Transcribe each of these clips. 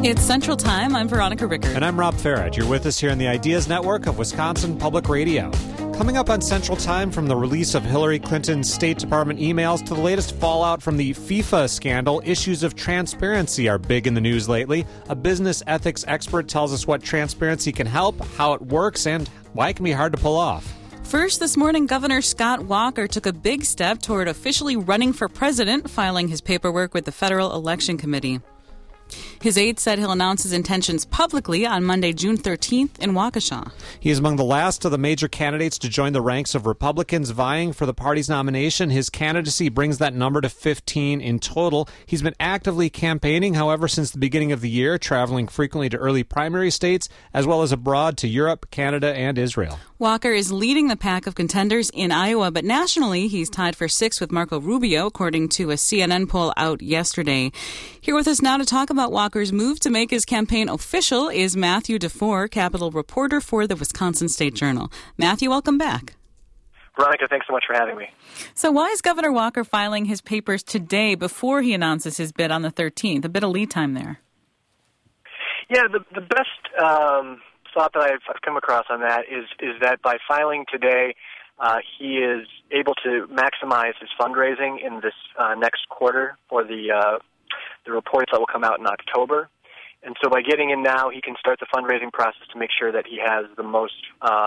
It's Central Time. I'm Veronica Rickard. And I'm Rob Farad. You're with us here on the Ideas Network of Wisconsin Public Radio. Coming up on Central Time, from the release of Hillary Clinton's State Department emails to the latest fallout from the FIFA scandal, issues of transparency are big in the news lately. A business ethics expert tells us what transparency can help, how it works, and why it can be hard to pull off. First, this morning, Governor Scott Walker took a big step toward officially running for president, filing his paperwork with the Federal Election Committee. His aide said he'll announce his intentions publicly on Monday, June 13th in Waukesha. He is among the last of the major candidates to join the ranks of Republicans vying for the party's nomination. His candidacy brings that number to 15 in total. He's been actively campaigning, however, since the beginning of the year, traveling frequently to early primary states, as well as abroad to Europe, Canada, and Israel. Walker is leading the pack of contenders in Iowa, but nationally he's tied for sixth with Marco Rubio, according to a CNN poll out yesterday. Here with us now to talk about Walker's move to make his campaign official is Matthew DeFore, Capitol reporter for the Wisconsin State Journal. Matthew, welcome back. Veronica, thanks so much for having me. So why is Governor Walker filing his papers today before he announces his bid on the 13th? A bit of lead time there. Yeah, the best thought that I've come across on that is that by filing today, he is able to maximize his fundraising in this next quarter for the reports that will come out in October. And so by getting in now, he can start the fundraising process to make sure that he has the most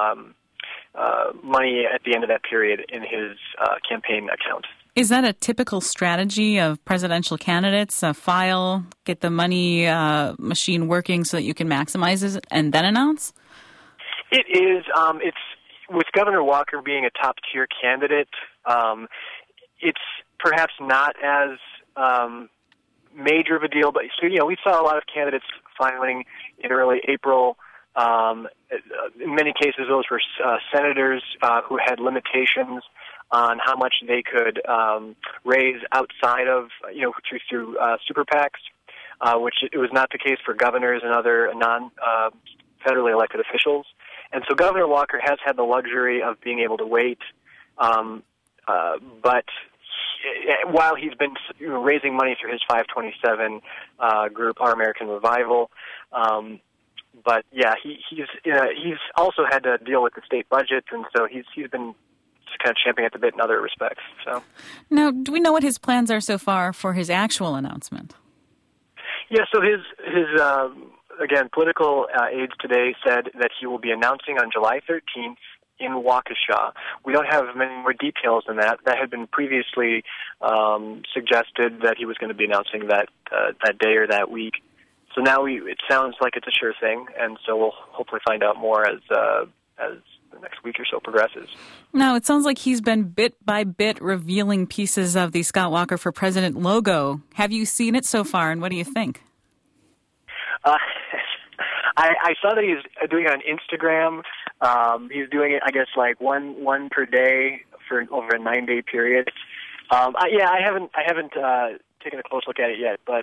money at the end of that period in his campaign account. Is that a typical strategy of presidential candidates? File, get the money machine working so that you can maximize it and then announce? It is. It's with Governor Walker being a top-tier candidate, it's perhaps not as major of a deal. But so, we saw a lot of candidates filing in early April. In many cases, those were senators who had limitations on how much they could raise outside of, through super PACs, which it was not the case for governors and other non-federally elected officials. And so Governor Walker has had the luxury of being able to wait, but while he's been raising money through his 527 group, Our American Revival, but yeah, he's also had to deal with the state budget, and so he's been kind of champing at the bit in other respects. So now, do we know what his plans are so far for his actual announcement? Yeah, so his again, political aides today said that he will be announcing on July 13th in Waukesha. We don't have many more details than that. That had been previously suggested that he was going to be announcing that day or that week. So now it sounds like it's a sure thing, and so we'll hopefully find out more as the next week or so progresses. Now, it sounds like he's been bit by bit revealing pieces of the Scott Walker for President logo. Have you seen it so far, and what do you think? I saw that he's doing it on Instagram. He's doing it, I guess, like one per day for over a 9-day period. I haven't taken a close look at it yet, but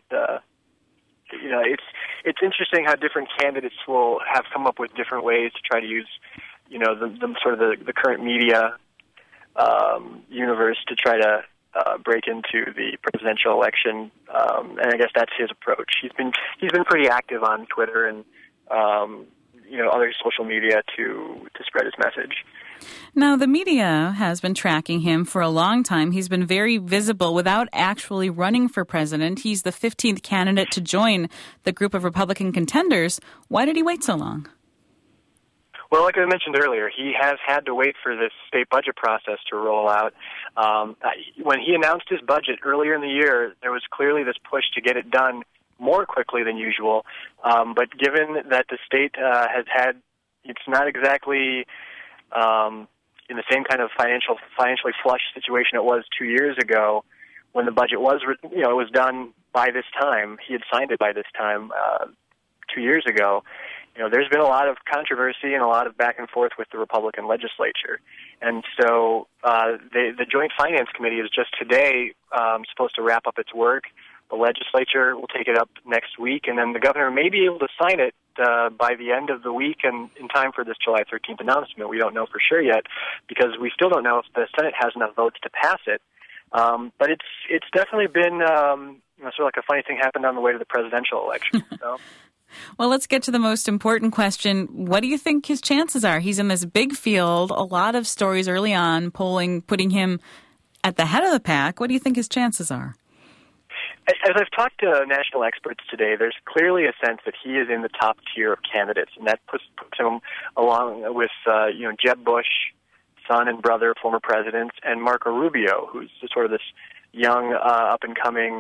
it's interesting how different candidates will have come up with different ways to try to use, the current media universe to try to break into the presidential election, and I guess that's his approach. He's been pretty active on Twitter and other social media to spread his message. Now, the media has been tracking him for a long time. He's been very visible without actually running for president. He's the 15th candidate to join the group of Republican contenders. Why did he wait so long? Well, like I mentioned earlier, he has had to wait for this state budget process to roll out. When he announced his budget earlier in the year, there was clearly this push to get it done more quickly than usual. But given that the state has had, it's not exactly in the same kind of financially flush situation it was 2 years ago, when the budget was, it was done by this time. He had signed it by this time 2 years ago. There's been a lot of controversy and a lot of back and forth with the Republican legislature. And so the Joint Finance Committee is just today supposed to wrap up its work. The legislature will take it up next week, and then the governor may be able to sign it by the end of the week and in time for this July 13th announcement. We don't know for sure yet because we still don't know if the Senate has enough votes to pass it. But it's definitely been sort of like a funny thing happened on the way to the presidential election. So. Well, let's get to the most important question. What do you think his chances are? He's in this big field, a lot of stories early on, polling, putting him at the head of the pack. What do you think his chances are? As I've talked to national experts today, there's clearly a sense that he is in the top tier of candidates, and that puts him along with Jeb Bush, son and brother, former presidents, and Marco Rubio, who's sort of this young, up-and-coming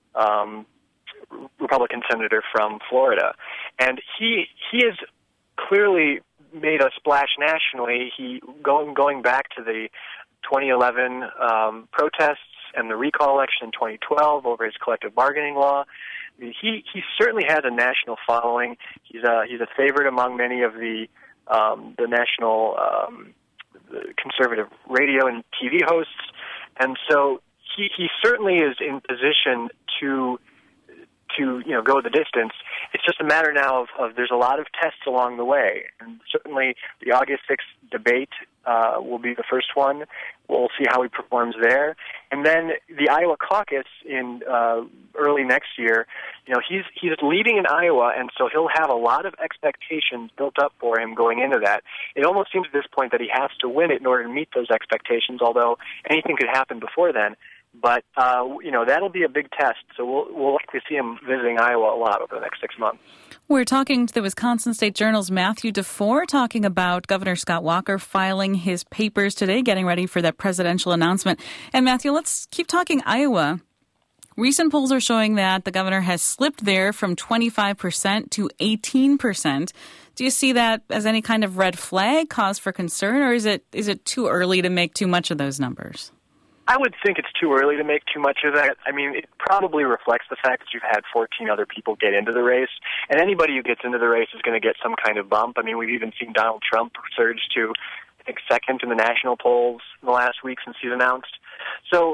Republican senator from Florida. And he has clearly made a splash nationally. Going back to the 2011 protests and the recall election in 2012 over his collective bargaining law. He certainly has a national following. He's a favorite among many of the national conservative radio and TV hosts, and so he certainly is in position to go the distance. It's just a matter now of there's a lot of tests along the way, and certainly the August 6th debate will be the first one. We'll see how he performs there, and then the Iowa caucus in early next year. He's leading in Iowa, and so he'll have a lot of expectations built up for him going into that. It almost seems at this point that he has to win it in order to meet those expectations, although anything could happen before then. But, that'll be a big test, so we'll likely see him visiting Iowa a lot over the next 6 months. We're talking to the Wisconsin State Journal's Matthew DeFore, talking about Governor Scott Walker filing his papers today, getting ready for that presidential announcement. And Matthew, let's keep talking Iowa. Recent polls are showing that the governor has slipped there from 25% to 18%. Do you see that as any kind of red flag, cause for concern, or is it too early to make too much of those numbers? I would think it's too early to make too much of that. I mean, it probably reflects the fact that you've had 14 other people get into the race, and anybody who gets into the race is going to get some kind of bump. I mean, we've even seen Donald Trump surge to, I think, second in the national polls in the last week since he's announced. So,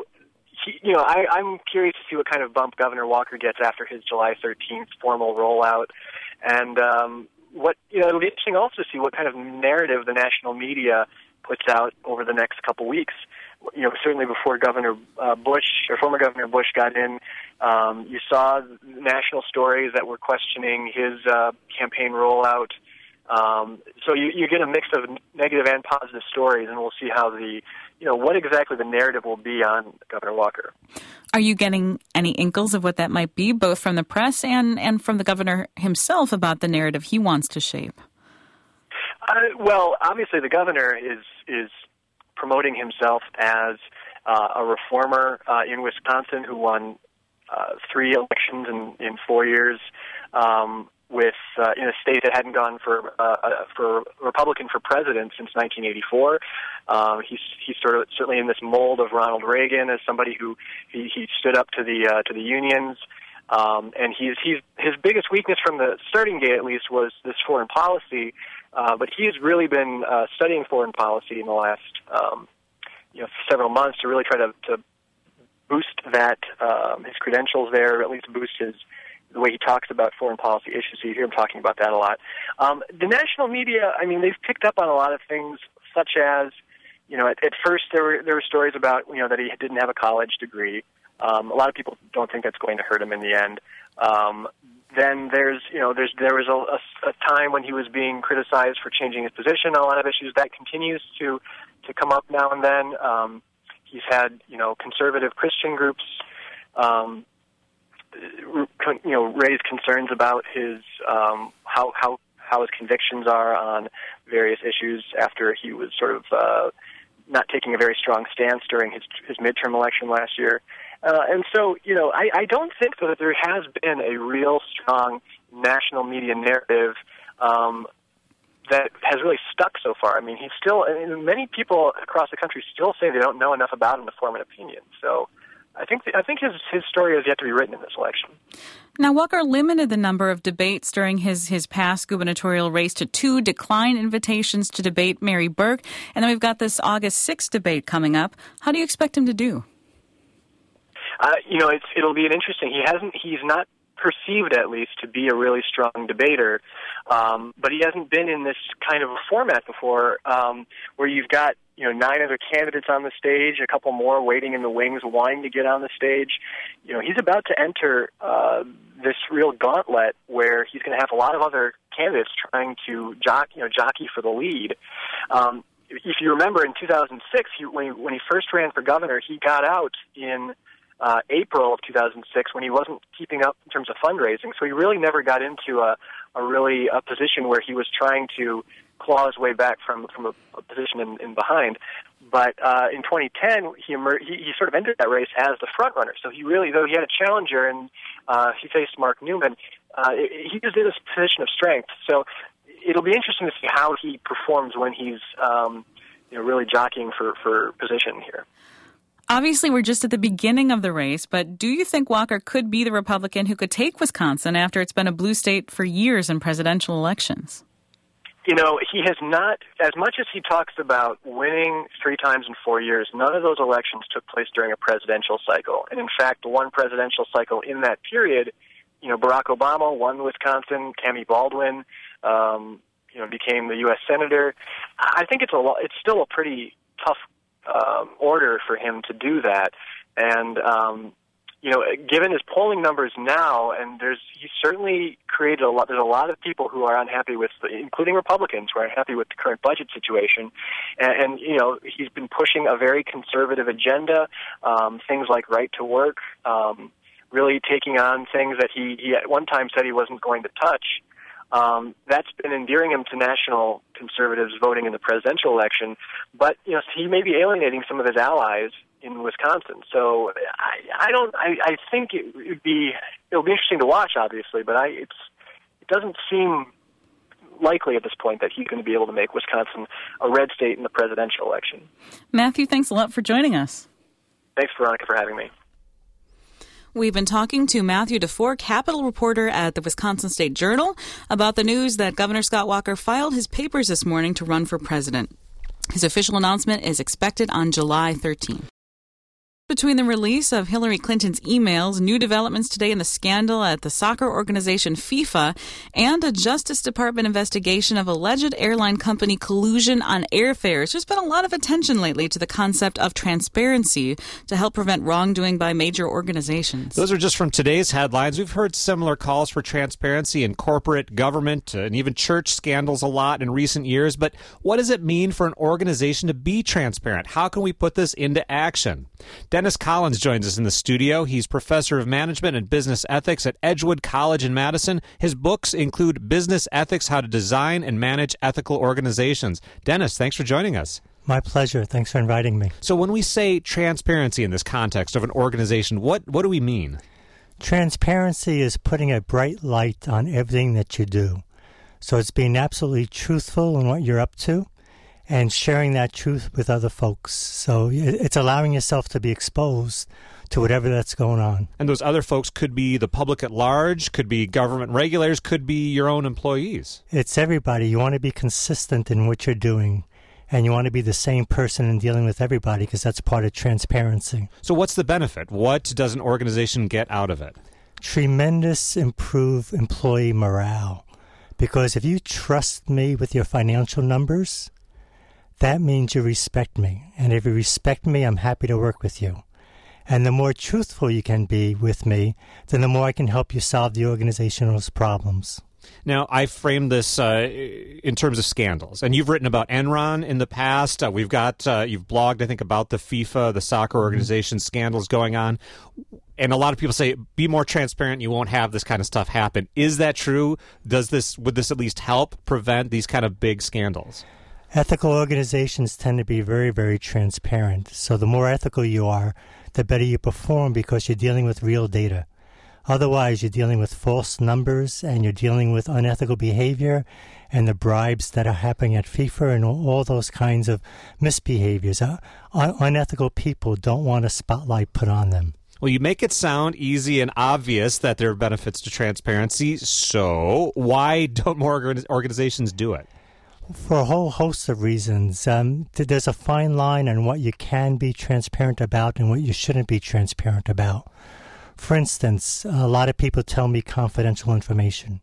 I'm curious to see what kind of bump Governor Walker gets after his July 13th formal rollout, and it'll be interesting also to see what kind of narrative the national media puts out over the next couple weeks. Certainly before Governor Bush or former Governor Bush got in, you saw national stories that were questioning his campaign rollout. So you get a mix of negative and positive stories, and we'll see how what exactly the narrative will be on Governor Walker. Are you getting any inkles of what that might be, both from the press and from the governor himself, about the narrative he wants to shape? Well, obviously the governor is promoting himself as a reformer in Wisconsin who won 3 elections in 4 years with in a state that hadn't gone for Republican for president since 1984. He's certainly in this mold of Ronald Reagan as somebody who he stood up to the unions. And his biggest weakness from the starting gate, at least, was this foreign policy. But he's really been studying foreign policy in the last several months to really try to boost that his credentials there, or at least boost the way he talks about foreign policy issues. So you hear him talking about that a lot. The national media, I mean, they've picked up on a lot of things, such as at first there were stories about that he didn't have a college degree. A lot of people don't think that's going to hurt him in the end. Then there was a time when he was being criticized for changing his position on a lot of issues. That continues to come up now and then. He's had conservative Christian groups raise concerns about his how his convictions are on various issues after he was sort of not taking a very strong stance during his midterm election last year. And so, I don't think that there has been a real strong national media narrative that has really stuck so far. I mean, many people across the country still say they don't know enough about him to form an opinion. So I think his story has yet to be written in this election. Now, Walker limited the number of debates during his past gubernatorial race to 2, declined invitations to debate Mary Burke, and then we've got this August 6th debate coming up. How do you expect him to do? It'll be an interesting. He's not perceived at least to be a really strong debater, but he hasn't been in this kind of a format before, where you've got 9 other candidates on the stage, a couple more waiting in the wings, wanting to get on the stage. He's about to enter this real gauntlet where he's going to have a lot of other candidates trying to jockey for the lead. If you remember, in 2006, when he first ran for governor, he got out in April of 2006 when he wasn't keeping up in terms of fundraising. So he really never got into a position where he was trying to claw his way back from a position in behind. But in 2010, he sort of entered that race as the front runner. So though he had a challenger, and he faced Mark Newman, he was in a position of strength. So it'll be interesting to see how he performs when he's really jockeying for position here. Obviously, we're just at the beginning of the race, but do you think Walker could be the Republican who could take Wisconsin after it's been a blue state for years in presidential elections? He has not, as much as he talks about winning 3 times in 4 years, none of those elections took place during a presidential cycle. And in fact, the one presidential cycle in that period, Barack Obama won Wisconsin, Tammy Baldwin, became the U.S. Senator. I think it's still a pretty tough order for him to do that. And, given his polling numbers now, and he's certainly created there's a lot of people who are unhappy with, including Republicans, who are unhappy with the current budget situation. And he's been pushing a very conservative agenda, things like right to work, really taking on things that he at one time said he wasn't going to touch. That's been endearing him to national conservatives voting in the presidential election, but he may be alienating some of his allies in Wisconsin. So I think it'll be interesting to watch, obviously, but it doesn't seem likely at this point that he's going to be able to make Wisconsin a red state in the presidential election. Matthew, thanks a lot for joining us. Thanks, Veronica, for having me. We've been talking to Matthew DeFore, Capitol reporter at the Wisconsin State Journal, about the news that Governor Scott Walker filed his papers this morning to run for president. His official announcement is expected on July 13th. Between the release of Hillary Clinton's emails, new developments today in the scandal at the soccer organization FIFA, and a Justice Department investigation of alleged airline company collusion on airfares, there's been a lot of attention lately to the concept of transparency to help prevent wrongdoing by major organizations. Those are just from today's headlines. We've heard similar calls for transparency in corporate, government, and even church scandals a lot in recent years. But what does it mean for an organization to be transparent? How can we put this into action? Dennis Collins joins us in the studio. He's professor of management and business ethics at Edgewood College in Madison. His books include Business Ethics, How to Design and Manage Ethical Organizations. Dennis, thanks for joining us. My pleasure. Thanks for inviting me. So when we say transparency in this context of an organization, what do we mean? Transparency is putting a bright light on everything that you do. So it's being absolutely truthful in what you're up to, and sharing that truth with other folks. So it's allowing yourself to be exposed to whatever that's going on. And those other folks could be the public at large, could be government regulators, could be your own employees. It's everybody. You want to be consistent in what you're doing, and you want to be the same person in dealing with everybody, because that's part of transparency. So what's the benefit? What does an organization get out of it? Tremendous improved employee morale. Because if you trust me with your financial numbers, that means you respect me. And if you respect me, I'm happy to work with you. And the more truthful you can be with me, then the more I can help you solve the organization's problems. Now, I framed this in terms of scandals, and you've written about Enron in the past. You've blogged, I think, about the FIFA, the soccer organization scandals going on. And a lot of people say, be more transparent, you won't have this kind of stuff happen. Is that true? Would this at least help prevent these kind of big scandals? Ethical organizations tend to be very, very transparent. So the more ethical you are, the better you perform, because you're dealing with real data. Otherwise, you're dealing with false numbers, and you're dealing with unethical behavior and the bribes that are happening at FIFA and all those kinds of misbehaviors. Unethical people don't want a spotlight put on them. Well, you make it sound easy and obvious that there are benefits to transparency. So why don't more organizations do it? For a whole host of reasons. There's a fine line on what you can be transparent about and what you shouldn't be transparent about. For instance, a lot of people tell me confidential information.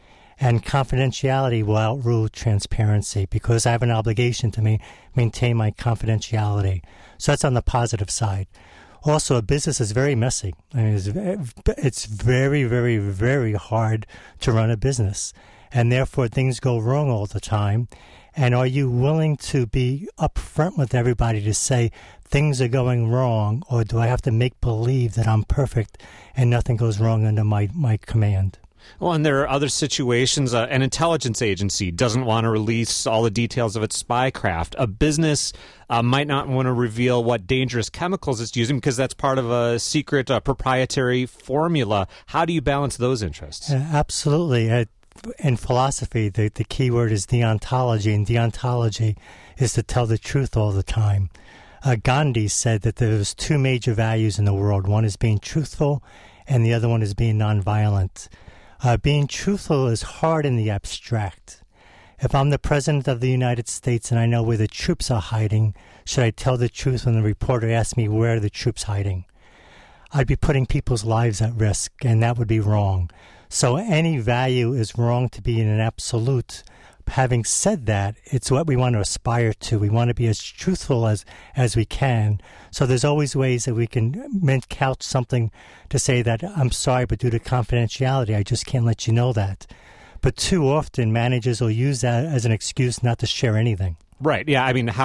And confidentiality will outrule transparency because I have an obligation to maintain my confidentiality. So that's on the positive side. Also, a business is very messy. I mean, it's very, very, very hard to run a business. And therefore, things go wrong all the time. And are you willing to be upfront with everybody to say things are going wrong, or do I have to make believe that I'm perfect and nothing goes wrong under my command? Well, and there are other situations. An intelligence agency doesn't want to release all the details of its spycraft. A business might not want to reveal what dangerous chemicals it's using because that's part of a secret proprietary formula. How do you balance those interests? Absolutely. In philosophy, the key word is deontology, and deontology is to tell the truth all the time. Gandhi said that there's two major values in the world. One is being truthful, and the other one is being nonviolent. Being truthful is hard in the abstract. If I'm the President of the United States and I know where the troops are hiding, should I tell the truth when the reporter asks me where are the troops hiding? I'd be putting people's lives at risk, and that would be wrong. So any value is wrong to be in an absolute. Having said that, it's what we want to aspire to. We want to be as truthful as we can. So there's always ways that we can couch something to say that, I'm sorry, but due to confidentiality, I just can't let you know that. But too often, managers will use that as an excuse not to share anything. Right. Yeah. I mean,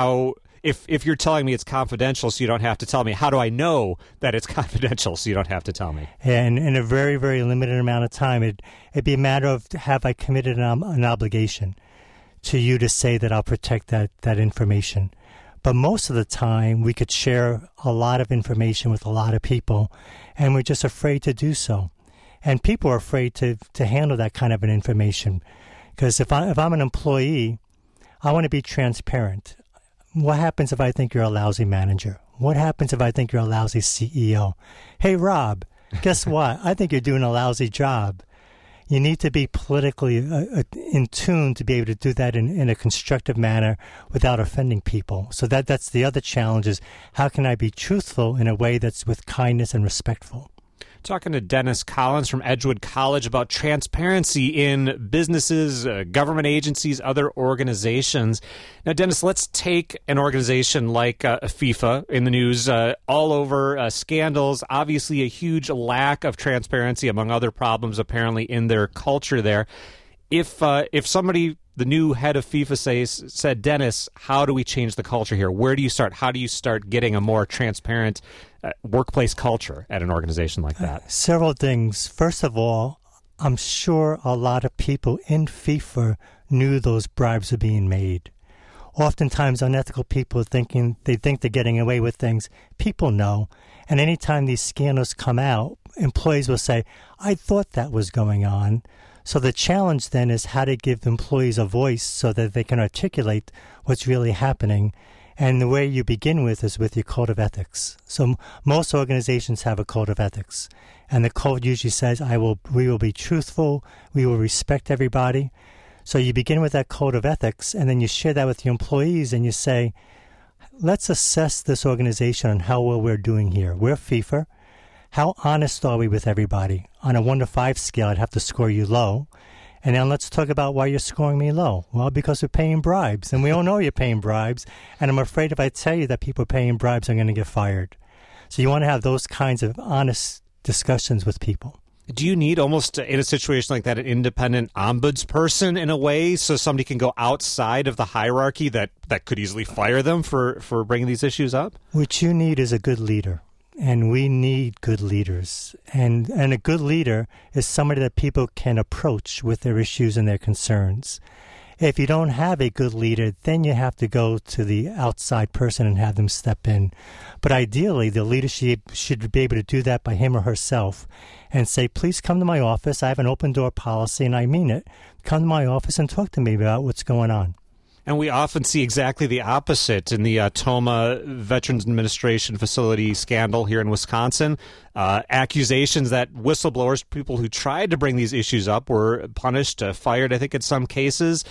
if you're telling me it's confidential so you don't have to tell me, how do I know that it's confidential so you don't have to tell me? And in a very, very limited amount of time, it'd be a matter of, have I committed an obligation to you to say that I'll protect that information? But most of the time, we could share a lot of information with a lot of people, and we're just afraid to do so. And people are afraid to handle that kind of an information. Because if I'm an employee, I want to be transparent. What happens if I think you're a lousy manager? What happens if I think you're a lousy CEO? Hey, Rob, guess what? I think you're doing a lousy job. You need to be politically in tune to be able to do that in a constructive manner without offending people. So that's the other challenge, is how can I be truthful in a way that's with kindness and respectful? Talking to Dennis Collins from Edgewood College about transparency in businesses, government agencies, other organizations. Now, Dennis, let's take an organization like FIFA in the news, all over scandals, obviously a huge lack of transparency, among other problems apparently in their culture there. If somebody, the new head of FIFA, said, Dennis, how do we change the culture here? Where do you start? How do you start getting a more transparent workplace culture at an organization like that? Several things. First of all, I'm sure a lot of people in FIFA knew those bribes were being made. Oftentimes, unethical people think they're getting away with things. People know. And anytime these scandals come out, employees will say, I thought that was going on. So the challenge then is how to give employees a voice so that they can articulate what's really happening. And the way you begin with is with your code of ethics. So most organizations have a code of ethics. And the code usually says, we will be truthful, we will respect everybody. So you begin with that code of ethics, and then you share that with your employees, and you say, let's assess this organization on how well we're doing here. We're FIFA. How honest are we with everybody? On a 1 to 5 scale, I'd have to score you low. And then let's talk about why you're scoring me low. Well, because we're paying bribes, and we all know you're paying bribes. And I'm afraid if I tell you that people are paying bribes, I'm going to get fired. So you want to have those kinds of honest discussions with people. Do you need, almost in a situation like that, an independent ombudsperson in a way, so somebody can go outside of the hierarchy that could easily fire them for bringing these issues up? What you need is a good leader. And we need good leaders. And a good leader is somebody that people can approach with their issues and their concerns. If you don't have a good leader, then you have to go to the outside person and have them step in. But ideally, the leadership should be able to do that by him or herself and say, please come to my office. I have an open door policy, and I mean it. Come to my office and talk to me about what's going on. And we often see exactly the opposite in the Toma Veterans Administration facility scandal here in Wisconsin. Accusations that whistleblowers, people who tried to bring these issues up, were punished, fired, I think, in some cases.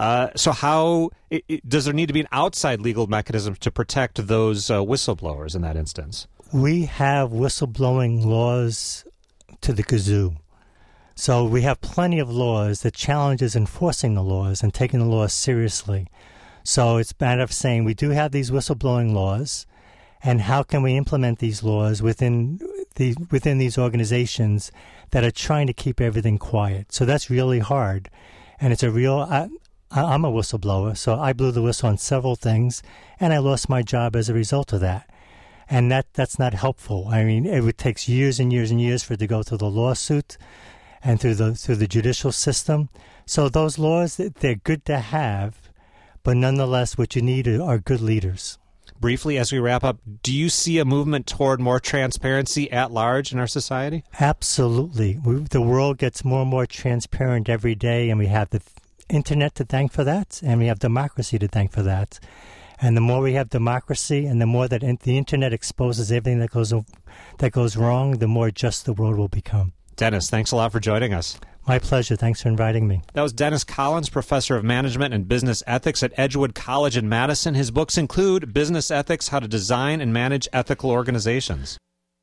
So how does there need to be an outside legal mechanism to protect those whistleblowers in that instance? We have whistleblowing laws to the kazoo. So we have plenty of laws. The challenge is enforcing the laws and taking the laws seriously. So it's a matter of saying we do have these whistleblowing laws, and how can we implement these laws within these organizations that are trying to keep everything quiet. So that's really hard. And it's a real... I'm a whistleblower, so I blew the whistle on several things, and I lost my job as a result of that. And that's not helpful. I mean, it takes years and years and years for it to go through the lawsuit and through the judicial system. So those laws, they're good to have, but nonetheless, what you need are good leaders. Briefly, as we wrap up, do you see a movement toward more transparency at large in our society? Absolutely. The world gets more and more transparent every day, and we have the Internet to thank for that, and we have democracy to thank for that. And the more we have democracy, and the more that the Internet exposes everything that goes wrong, the more just the world will become. Dennis, thanks a lot for joining us. My pleasure. Thanks for inviting me. That was Dennis Collins, professor of management and business ethics at Edgewood College in Madison. His books include Business Ethics: How to Design and Manage Ethical Organizations.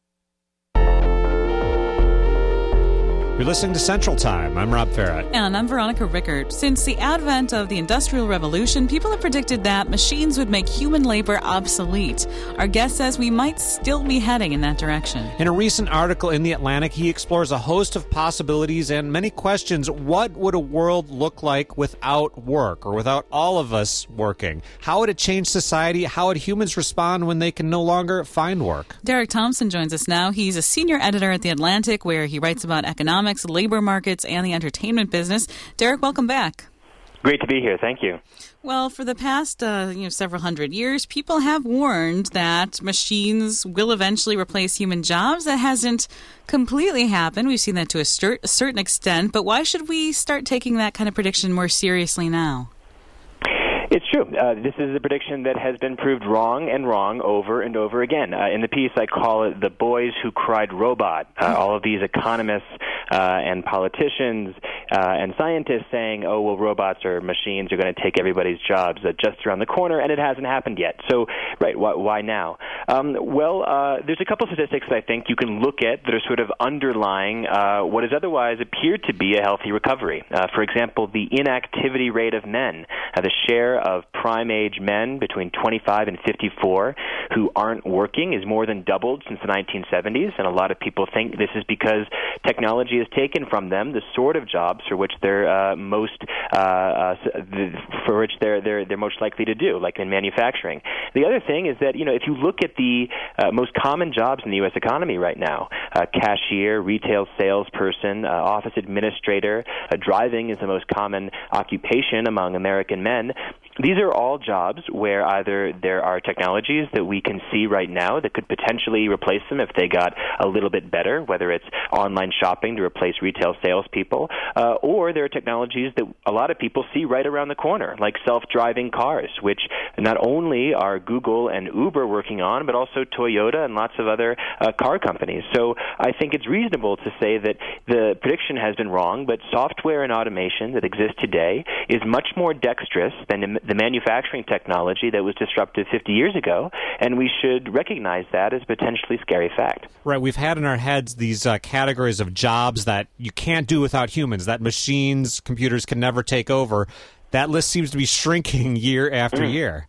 You're listening to Central Time. I'm Rob Farrett. And I'm Veronica Rickert. Since the advent of the Industrial Revolution, people have predicted that machines would make human labor obsolete. Our guest says we might still be heading in that direction. In a recent article in The Atlantic, he explores a host of possibilities and many questions. What would a world look like without work, or without all of us working? How would it change society? How would humans respond when they can no longer find work? Derek Thompson joins us now. He's a senior editor at The Atlantic, where he writes about economics, labor markets, and the entertainment business. Derek, welcome back. Great to be here. Thank you. Well, for the past several hundred years, people have warned that machines will eventually replace human jobs. That hasn't completely happened. We've seen that to a certain extent. But why should we start taking that kind of prediction more seriously now? It's true. This is a prediction that has been proved wrong and wrong over and over again. In the piece, I call it the boys who cried robot. All of these economists and politicians and scientists saying, oh, well, robots or machines are going to take everybody's jobs just around the corner, and it hasn't happened yet. So, right, why now? There's a couple statistics that I think you can look at that are sort of underlying what has otherwise appeared to be a healthy recovery. For example, the inactivity rate of men, the share of prime-age men between 25 and 54 who aren't working is more than doubled since the 1970s, and a lot of people think this is because technology has taken from them the sort of jobs for which they're most likely to do, like in manufacturing. The other thing is that if you look at the most common jobs in the U.S. economy right now, cashier, retail salesperson, office administrator, driving is the most common occupation among American men. These are all jobs where either there are technologies that we can see right now that could potentially replace them if they got a little bit better, whether it's online shopping to replace retail salespeople, or there are technologies that a lot of people see right around the corner, like self-driving cars, which not only are Google and Uber working on, but also Toyota and lots of other car companies. So I think it's reasonable to say that the prediction has been wrong, but software and automation that exists today is much more dexterous than the manufacturing technology that was disruptive 50 years ago, and we should recognize that as a potentially scary fact. Right. We've had in our heads these categories of jobs that you can't do without humans, that machines, computers can never take over. That list seems to be shrinking year after year.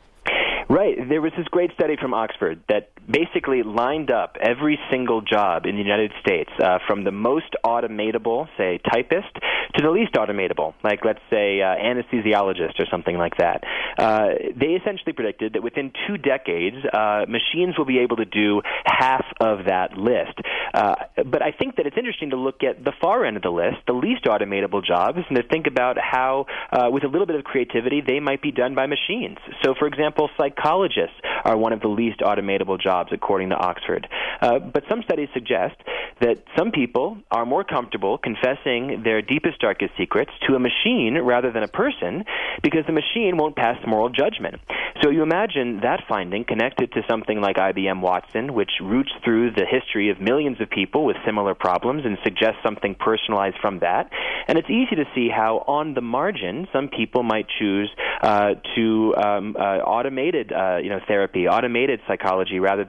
Right. There was this great study from Oxford that basically lined up every single job in the United States, from the most automatable, say, typist, to the least automatable, like, let's say, anesthesiologist or something like that. They essentially predicted that within 2 decades, machines will be able to do half of that list. But I think that it's interesting to look at the far end of the list, the least automatable jobs, and to think about how, with a little bit of creativity, they might be done by machines. So, for example, psychologists are one of the least automatable jobs, according to Oxford. But some studies suggest that some people are more comfortable confessing their deepest, darkest secrets to a machine rather than a person, because the machine won't pass moral judgment. So you imagine that finding connected to something like IBM Watson, which roots through the history of millions of people with similar problems and suggests something personalized from that. And it's easy to see how, on the margin, some people might choose automated therapy, automated psychology, rather than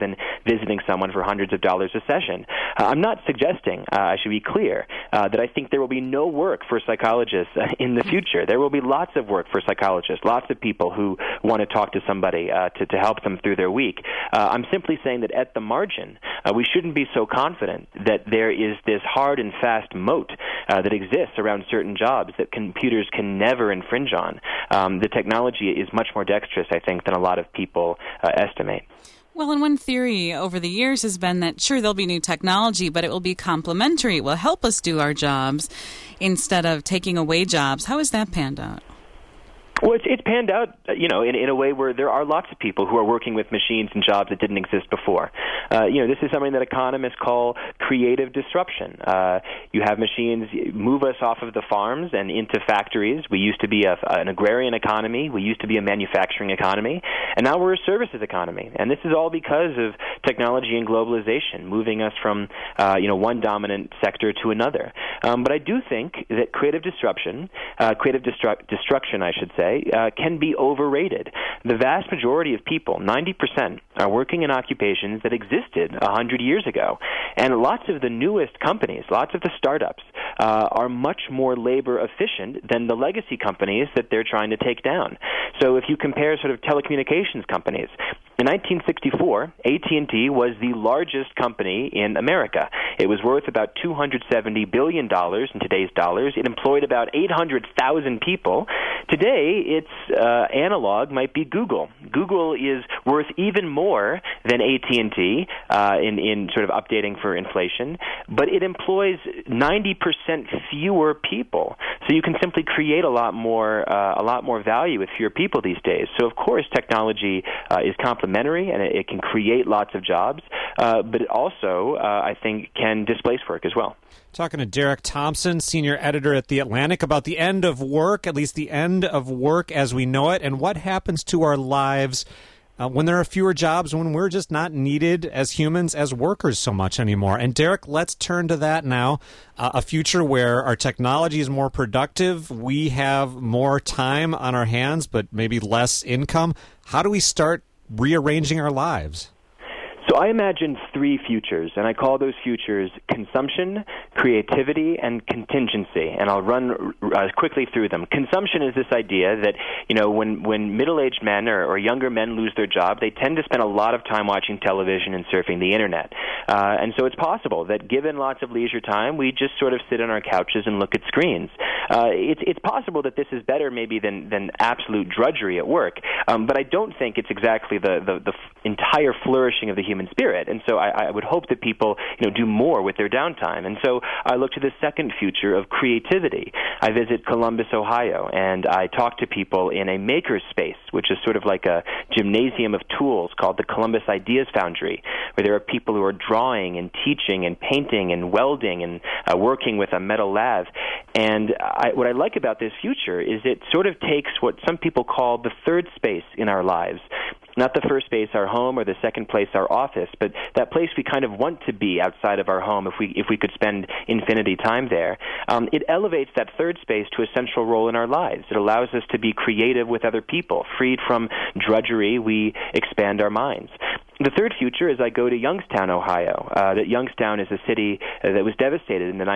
visiting someone for hundreds of dollars a session. I'm not suggesting, I should be clear, that I think there will be no work for psychologists in the future. There will be lots of work for psychologists, lots of people who want to talk to somebody to help them through their week. I'm simply saying that at the margin, we shouldn't be so confident that there is this hard and fast moat that exists around certain jobs that computers can never infringe on. The technology is much more dexterous, I think, than a lot of people estimate. Well, and one theory over the years has been that, sure, there'll be new technology, but it will be complementary. It will help us do our jobs instead of taking away jobs. How has that panned out? Well, it's panned out, in a way where there are lots of people who are working with machines and jobs that didn't exist before. This is something that economists call creative disruption. You have machines move us off of the farms and into factories. We used to be an agrarian economy. We used to be a manufacturing economy. And now we're a services economy. And this is all because of technology and globalization, moving us from, one dominant sector to another. But I do think that creative destruction, I should say, can be overrated. The vast majority of people, 90%, are working in occupations that existed 100 years ago. And lots of the newest companies, lots of the startups, are much more labor efficient than the legacy companies that they're trying to take down. So if you compare sort of telecommunications companies, in 1964, AT&T was the largest company in America. It was worth about $270 billion in today's dollars. It employed about 800,000 people. Today, its analog might be Google. Google is worth even more than AT&T in sort of updating for inflation, but it employs 90% fewer people. So you can simply create a lot more value with fewer people these days. So of course, technology is complementary and it can create lots of jobs, but it also, I think, can displace work as well. Talking to Derek Thompson, senior editor at The Atlantic, about the end of work, at least the end of work as we know it, and what happens to our lives when there are fewer jobs, when we're just not needed as humans, as workers so much anymore. And Derek, let's turn to that now, a future where our technology is more productive, we have more time on our hands, but maybe less income. How do we start rearranging our lives? So I imagine three futures, and I call those futures consumption, creativity, and contingency. And I'll run quickly through them. Consumption is this idea that, when middle-aged men or younger men lose their job, they tend to spend a lot of time watching television and surfing the Internet. And so it's possible that given lots of leisure time, we just sort of sit on our couches and look at screens. It's possible that this is better maybe than absolute drudgery at work, but I don't think it's exactly the entire flourishing of the human spirit. And so I would hope that people do more with their downtime. And so I look to the second future of creativity. I visit Columbus, Ohio, and I talk to people in a maker space, which is sort of like a gymnasium of tools called the Columbus Ideas Foundry, where there are people who are drawing and teaching and painting and welding and working with a metal lathe. And what I like about this future is it sort of takes what some people call the third space in our lives. Not the first space, our home, or the second place, our office, but that place we kind of want to be outside of our home if we could spend infinity time there. It elevates that third space to a central role in our lives. It allows us to be creative with other people. Freed from drudgery, we expand our minds. The third future is I go to Youngstown, Ohio. That Youngstown is a city that was devastated in the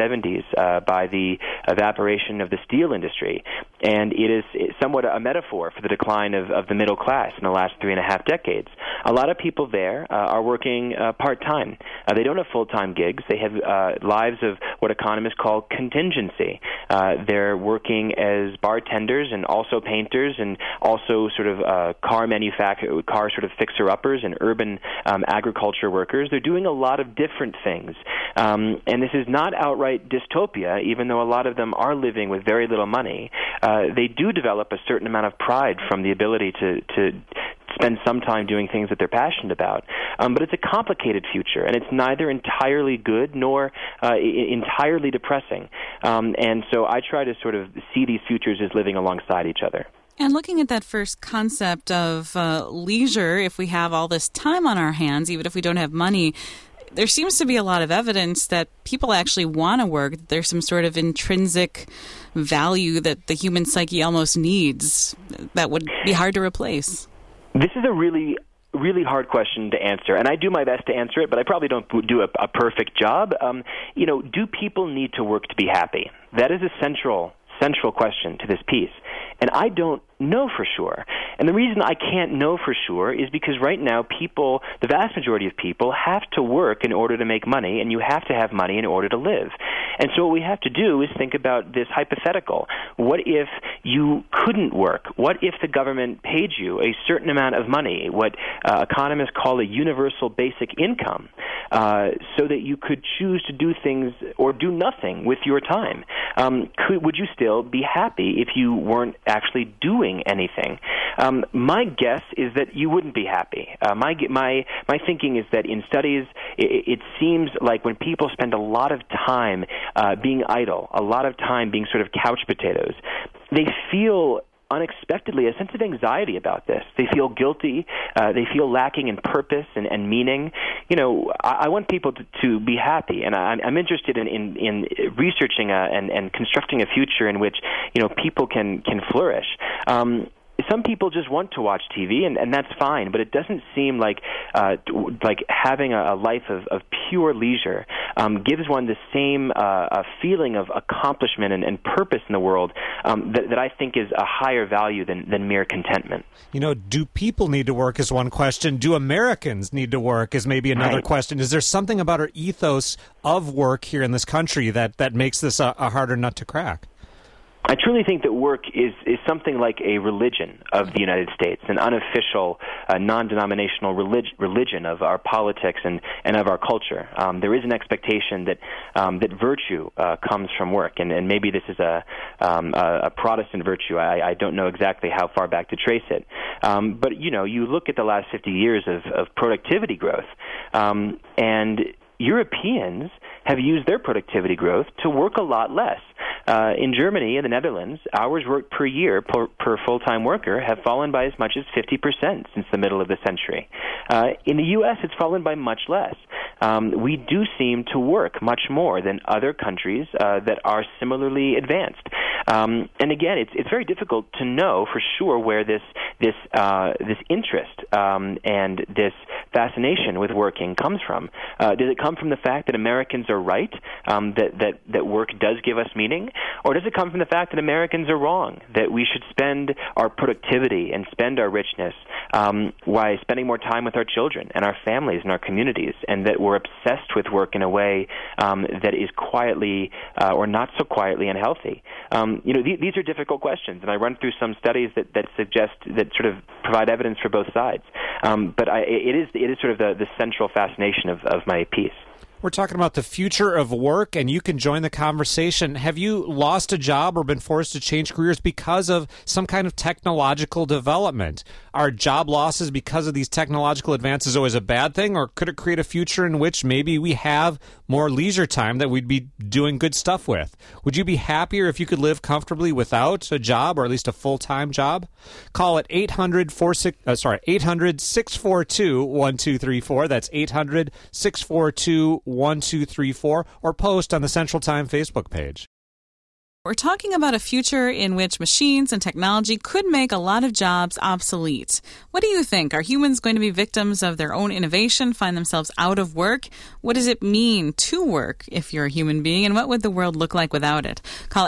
1970s by the evaporation of the steel industry, and it is somewhat a metaphor for the decline of the middle class in the last 3.5 decades. A lot of people there are working part-time. They don't have full-time gigs. They have lives of what economists call contingency. They're working as bartenders and also painters and also sort of car sort of fixer-uppers and urban agriculture workers. They're doing a lot of different things. And this is not outright dystopia, even though a lot of them are living with very little money. They do develop a certain amount of pride from the ability to spend some time doing things that they're passionate about. But it's a complicated future, and it's neither entirely good nor entirely depressing. And so I try to sort of see these futures as living alongside each other. And looking at that first concept of leisure, if we have all this time on our hands, even if we don't have money, there seems to be a lot of evidence that people actually want to work. There's some sort of intrinsic value that the human psyche almost needs that would be hard to replace. This is a really really hard question to answer, and I do my best to answer it, but I probably don't do a perfect job. Do people need to work to be happy? That is a central question to this piece, and I don't know for sure. And the reason I can't know for sure is because right now people, the vast majority of people, have to work in order to make money, and you have to have money in order to live. And so what we have to do is think about this hypothetical. What if you couldn't work? What if the government paid you a certain amount of money, what economists call a universal basic income, so that you could choose to do things or do nothing with your time? Would you still be happy if you weren't actually doing anything? My guess is that you wouldn't be happy. My thinking is that in studies, it seems like when people spend a lot of time being idle, a lot of time being sort of couch potatoes, they feel unexpectedly a sense of anxiety about this. They feel guilty. They feel lacking in purpose and meaning. I want people to be happy, and I'm interested in researching and constructing a future in which people can flourish. Some people just want to watch TV, and that's fine, but it doesn't seem like having a life of pure leisure gives one the same feeling of accomplishment and purpose in the world that I think is a higher value than mere contentment. Do people need to work is one question. Do Americans need to work is maybe another question. Is there something about our ethos of work here in this country that makes this a harder nut to crack? I truly think that work is something like a religion of the United States, an unofficial, non-denominational religion of our politics and of our culture. There is an expectation that virtue comes from work, and maybe this is a Protestant virtue. I don't know exactly how far back to trace it. But, you look at the last 50 years of productivity growth, and Europeans have used their productivity growth to work a lot less. In Germany and the Netherlands, hours worked per year per full-time worker have fallen by as much as 50% since the middle of the century. In the U.S., it's fallen by much less. We do seem to work much more than other countries that are similarly advanced. And again, it's very difficult to know for sure where this interest and this fascination with working comes from. Does it come from the fact that Americans are right, that work does give us meaning? Or does it come from the fact that Americans are wrong, that we should spend our productivity and spend our richness while spending more time with our children and our families and our communities, and that we're obsessed with work in a way that is quietly or not so quietly unhealthy? These are difficult questions, and I run through some studies that suggest, that sort of provide evidence for both sides. But it is sort of the central fascination of my piece. We're talking about the future of work, and you can join the conversation. Have you lost a job or been forced to change careers because of some kind of technological development? Are job losses because of these technological advances always a bad thing, or could it create a future in which maybe we have more leisure time that we'd be doing good stuff with? Would you be happier if you could live comfortably without a job, or at least a full-time job? Call it 800-642-1234. That's 800-642-1234, or post on the Central Time Facebook page. We're talking about a future in which machines and technology could make a lot of jobs obsolete. What do you think? Are humans going to be victims of their own innovation, find themselves out of work? What does it mean to work if you're a human being, and what would the world look like without it? Call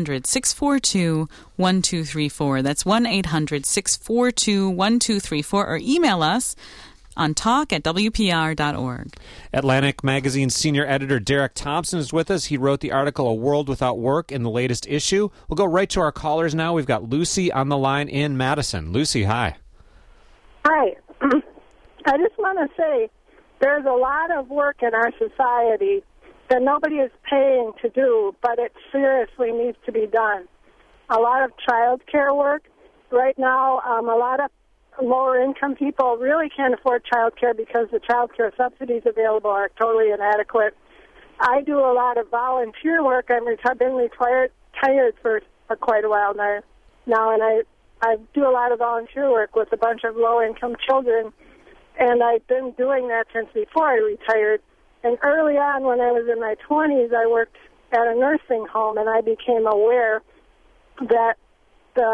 800-642-1234. That's 1-800-642-1234, or email us on talk@wpr.org. Atlantic Magazine's senior editor Derek Thompson is with us. He wrote the article A World Without Work in the latest issue. We'll go right to our callers now. We've got Lucy on the line in Madison. Lucy, hi. Hi. I just want to say there's a lot of work in our society that nobody is paying to do, but it seriously needs to be done. A lot of child care work. Right now, a lot of lower-income people really can't afford child care because the child care subsidies available are totally inadequate. I do a lot of volunteer work. I've been retired for quite a while now, and I do a lot of volunteer work with a bunch of low-income children, and I've been doing that since before I retired. And early on, when I was in my 20s, I worked at a nursing home, and I became aware that the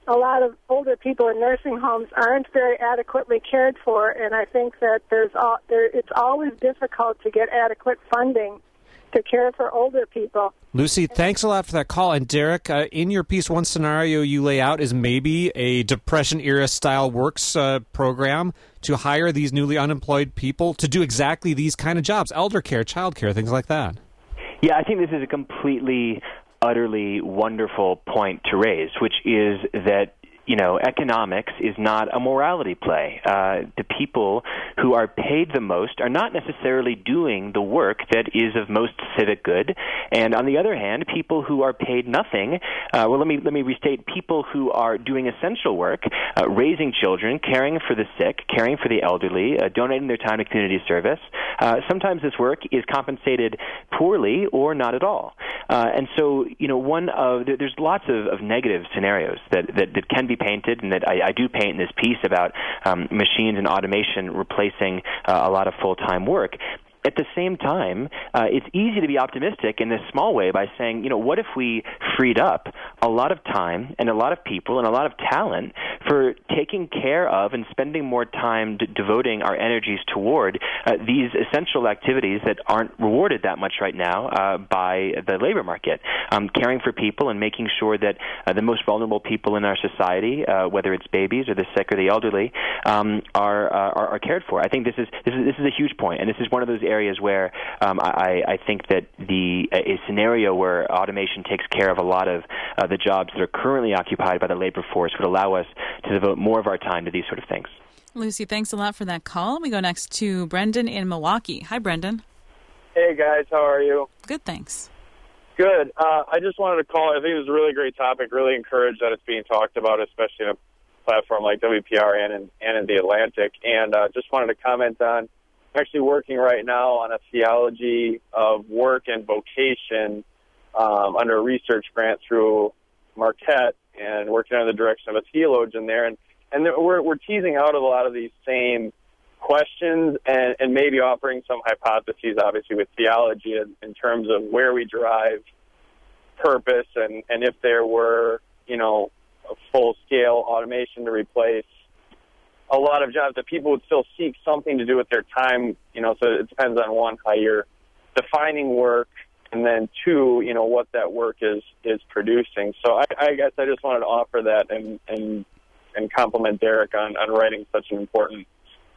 a lot of older people in nursing homes aren't very adequately cared for, and I think that it's always difficult to get adequate funding to care for older people. Lucy, thanks a lot for that call. And Derek, in your piece, one scenario you lay out is maybe a Depression-era style works program to hire these newly unemployed people to do exactly these kind of jobs, elder care, child care, things like that. Yeah, I think this is a completely, utterly wonderful point to raise, which is that economics is not a morality play. The people who are paid the most are not necessarily doing the work that is of most civic good. And on the other hand, people who are paid nothing, let me restate, people who are doing essential work, raising children, caring for the sick, caring for the elderly, donating their time to community service, sometimes this work is compensated poorly or not at all. And so, there's lots of negative scenarios that can be painted, and that I do paint in this piece about machines and automation replacing a lot of full-time work. At the same time, it's easy to be optimistic in this small way by saying, what if we freed up a lot of time and a lot of people and a lot of talent for taking care of and spending more time devoting our energies toward these essential activities that aren't rewarded that much right now by the labor market, caring for people and making sure that the most vulnerable people in our society, whether it's babies or the sick or the elderly, are cared for. I think this is a huge point, and this is one of those areas where I think that a scenario where automation takes care of a lot of the jobs that are currently occupied by the labor force would allow us to devote more of our time to these sort of things. Lucy, thanks a lot for that call. We go next to Brendan in Milwaukee. Hi, Brendan. Hey, guys. How are you? Good, thanks. Good. I just wanted to call. I think it was a really great topic. Really encouraged that it's being talked about, especially in a platform like WPRN and in the Atlantic. And just wanted to comment on actually working right now on a theology of work and vocation under a research grant through Marquette, and working under the direction of a theologian there. And we're teasing out a lot of these same questions and maybe offering some hypotheses, obviously, with theology in terms of where we derive purpose and if there were, a full-scale automation to replace a lot of jobs, that people would still seek something to do with their time, so it depends on, one, how you're defining work, and then two, what that work is producing. So I guess I just wanted to offer that and compliment Derek on writing such an important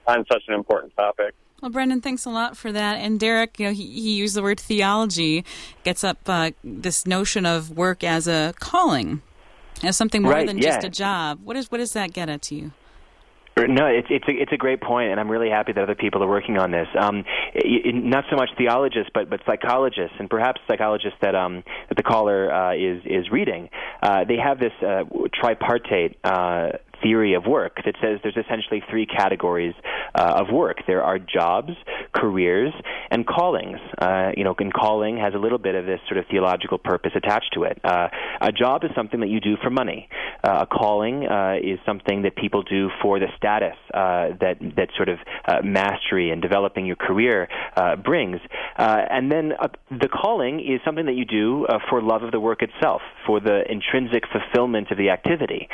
topic. Well, Brendan, thanks a lot for that. And Derek, he used the word theology, gets up this notion of work as a calling, as something more than just a job. What does that get at you? No, it's a great point, and I'm really happy that other people are working on this. Not so much theologists, but psychologists, and perhaps psychologists that the caller is reading. They have this tripartite theory of work that says there's essentially three categories of work. There are jobs, careers, and callings. And calling has a little bit of this sort of theological purpose attached to it. A job is something that you do for money. A calling is something that people do for the status that sort of mastery and developing your career brings. And then the calling is something that you do for love of the work itself, for the intrinsic fulfillment of the activity.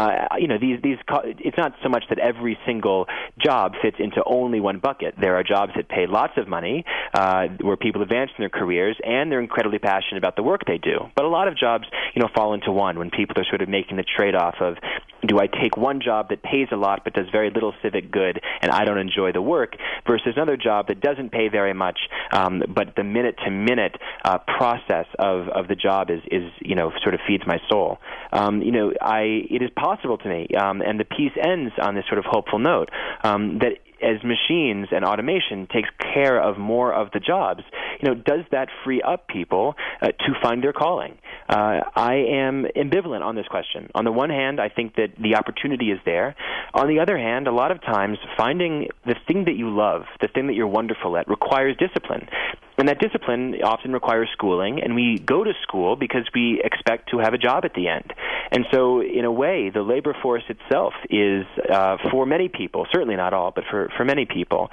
It's not so much that every single job fits into only one bucket. There are jobs that pay lots of money, where people advance in their careers, and they're incredibly passionate about the work they do. But a lot of jobs, fall into one, when people are sort of making the trade-off of, do I take one job that pays a lot but does very little civic good, and I don't enjoy the work, versus another job that doesn't pay very much, but the minute-to-minute process of the job is sort of feeds my soul. It is possible to me, and the piece ends on this sort of hopeful note, that as machines and automation takes care of more of the jobs, does that free up people to find their calling? I am ambivalent on this question. On the one hand, I think that the opportunity is there. On the other hand, a lot of times finding the thing that you love, the thing that you're wonderful at, requires discipline. And that discipline often requires schooling, and we go to school because we expect to have a job at the end. And so, in a way, the labor force itself is, for many people, certainly not all, but for many people,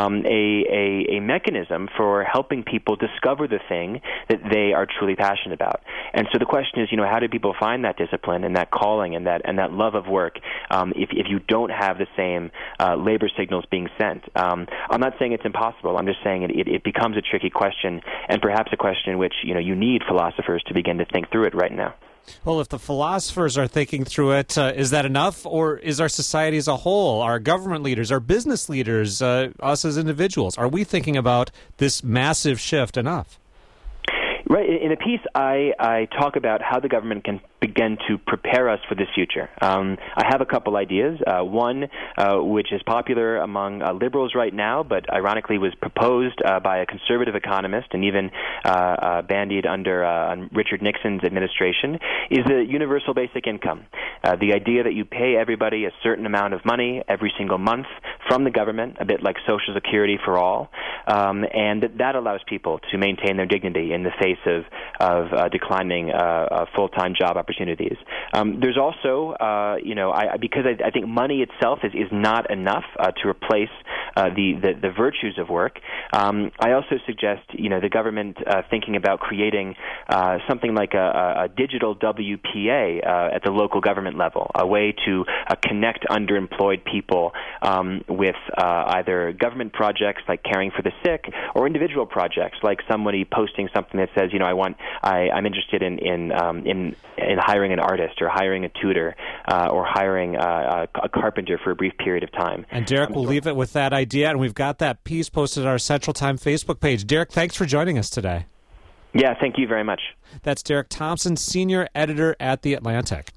a mechanism for helping people discover the thing that they are truly passionate about. And so the question is, how do people find that discipline and that calling and that love of work if you don't have the same labor signals being sent? I'm not saying it's impossible. I'm just saying it becomes a tricky question, and perhaps a question in which you need philosophers to begin to think through it right now. Well, if the philosophers are thinking through it, is that enough? Or is our society as a whole, our government leaders, our business leaders, us as individuals, are we thinking about this massive shift enough? Right. In a piece, I talk about how the government can begin to prepare us for this future. I have a couple ideas. One, which is popular among liberals right now, but ironically was proposed by a conservative economist and even bandied under Richard Nixon's administration, is the universal basic income. The idea that you pay everybody a certain amount of money every single month from the government, a bit like Social Security for all, and that allows people to maintain their dignity in the face of declining full-time job opportunities. There's also, because I think money itself is not enough to replace the virtues of work. I also suggest, the government thinking about creating something like a digital WPA at the local government level, a way to connect underemployed people with either government projects like caring for the sick, or individual projects like somebody posting something that says, I'm interested in hiring an artist or hiring a tutor or hiring a carpenter for a brief period of time. And Derek, we'll leave it with that idea, and we've got that piece posted on our Central Time Facebook page. Derek, thanks for joining us today. Yeah, thank you very much. That's Derek Thompson, senior editor at The Atlantic.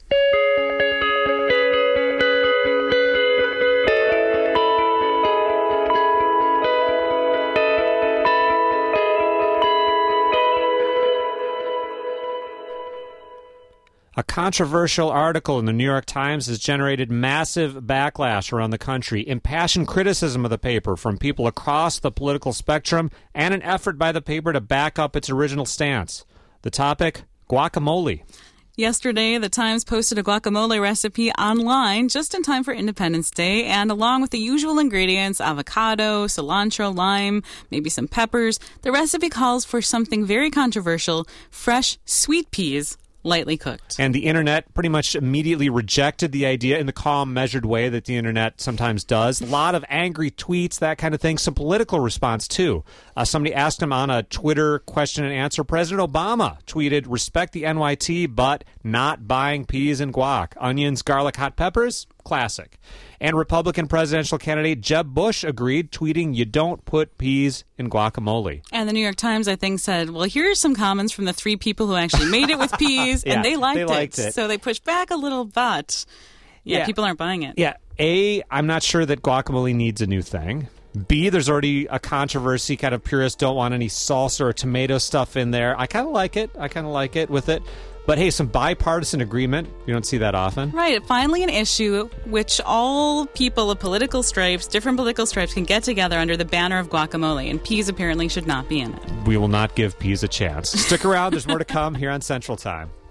A controversial article in the New York Times has generated massive backlash around the country, impassioned criticism of the paper from people across the political spectrum, and an effort by the paper to back up its original stance. The topic, guacamole. Yesterday, the Times posted a guacamole recipe online just in time for Independence Day, and along with the usual ingredients, avocado, cilantro, lime, maybe some peppers, the recipe calls for something very controversial: fresh sweet peas, lightly cooked. And the internet pretty much immediately rejected the idea in the calm, measured way that the internet sometimes does. A lot of angry tweets, that kind of thing. Some political response, too. Somebody asked him on a Twitter question and answer. President Obama tweeted, "Respect the NYT, but not buying peas and guac. Onions, garlic, hot peppers? Classic." And Republican presidential candidate Jeb Bush agreed, tweeting, "You don't put peas in guacamole." And the New York Times, I think, said, well, here are some comments from the 3 people who actually made it with peas, and they liked it. So they pushed back a little, but people aren't buying it. Yeah, A, I'm not sure that guacamole needs a new thing. B, there's already a controversy. Kind of purists don't want any salsa or tomato stuff in there. I kind of like it with it. But hey, some bipartisan agreement. You don't see that often. Right. Finally an issue which all people of political stripes, different political stripes, can get together under the banner of guacamole. And peas apparently should not be in it. We will not give peas a chance. Stick around. There's more to come here on Central Time.